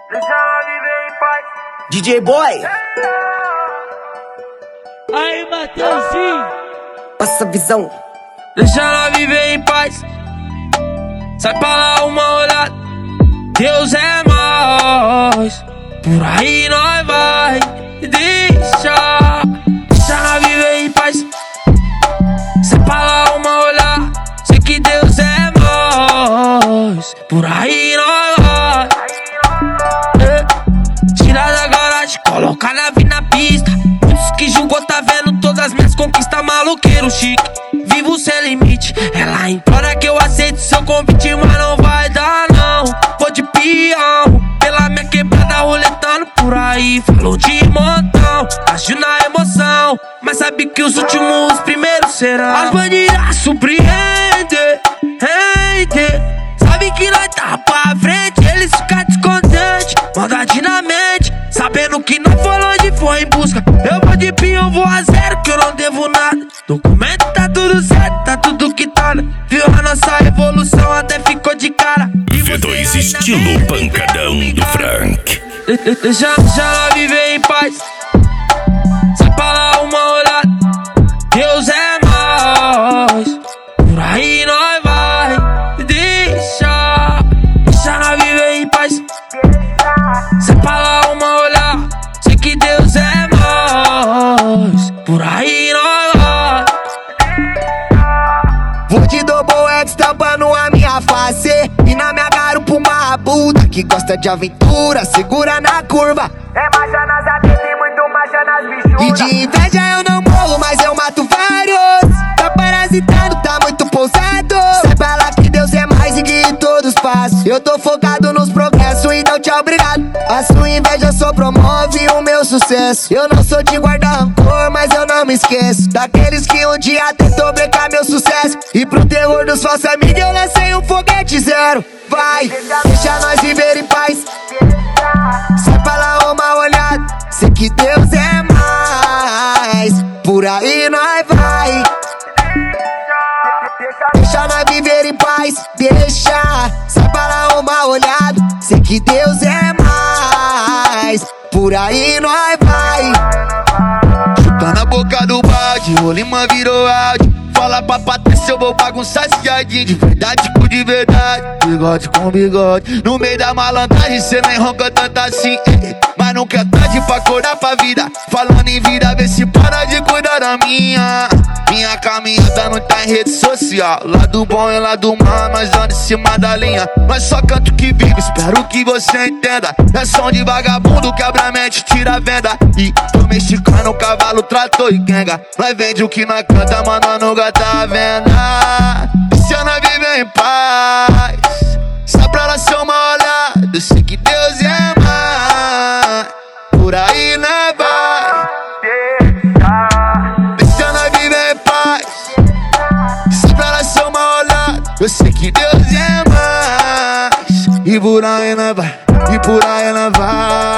Deixa ela viver em paz. DJ Boy, Aí, Mateuzinho, passa a visão. Deixa ela viver em paz. Sai pra lá uma olhada. Deus é nós. Por aí nós vai. Deixa ela viver em paz. Sai pra lá uma olhada. Sei que Deus é nós. Por aí nós vai. Tira da garagem, coloca na nave na pista. Muitos que julgou tá vendo todas as minhas conquistas. Maloqueiro chique, vivo sem limite. Ela implora que eu aceite seu convite, mas não vai dar não. Vou de peão, pela minha quebrada roletando por aí. Falou de montão, acho na emoção, mas sabe que os últimos, os primeiros serão. As bandidas surpreendem, sabe que nós tá pra frente, eles ficam descontentes. Maldade na mente, sabendo que não foi longe, foi em busca. Eu vou de pinho, vou a zero, que eu não devo nada. Documento tá tudo certo, tá tudo quitado. Viu a nossa evolução, até ficou de cara. V2 estilo pancadão do Frank. Deixa ela viver em paz. Sai pra lá uma olhada. Deus é nós. Por aí nós vai. Deixa ela viver em paz. Sai pra lá uma olhada. Sei que Deus é nós. Por aí nós vai. Vou de double X tampando a minha face. E na minha garupa uma puta que gosta de aventura, segura na curva. É marcha nas atas e muito marcha nas bichudas. E de inveja eu não morro, mas eu mato vários. Tá parasitando, tá muito pousado. Saiba lá que Deus é mais e que todos passam. Eu tô focado nos progressos e não tchau, obrigado. A sua inveja só promove o meu sucesso. Eu não sou de guardar rancor, mas eu não me esqueço daqueles que um dia tentou brecar meu sucesso. E pro terror dos falsos amigos eu lancei um foguete zero. Vai, deixa nós viver em paz. Sai pra lá uma olhada. Sei que Deus é mais. Por aí nós vai. Deixa nós viver em paz. Deixa, sai pra lá uma olhada. Sei que Deus é mais. Por aí nós vai. Chuta na boca do balde, o Lima virou áudio. Fala pra Patrícia, eu vou bagunçar esse jardim. De verdade com de verdade, bigode com bigode. No meio da malandragem, cê nem ronca tanto assim. Mas nunca é tarde pra acordar pra vida. Falando em vida, vê se para de cuidar da minha. Minha caminhada não tá em rede social. Lado bom e lado mal, nós andamos em cima da linha. Nós só canto que vivo, espero que você entenda. É som de vagabundo, quebra a mente, tira a venda. E tô mexicano, cavalo, trator e quenga. Nós vende o que nós canta, mas nós não gasta a venda. Deixa nós viver em paz. Só pra ela ser uma olhada. Eu sei que Deus é mais. Por aí nós vai. Deixa nós viver em paz. Só pra ela ser uma olhada. Eu sei que Deus é mais. E por aí nós vai. E por aí nós vai.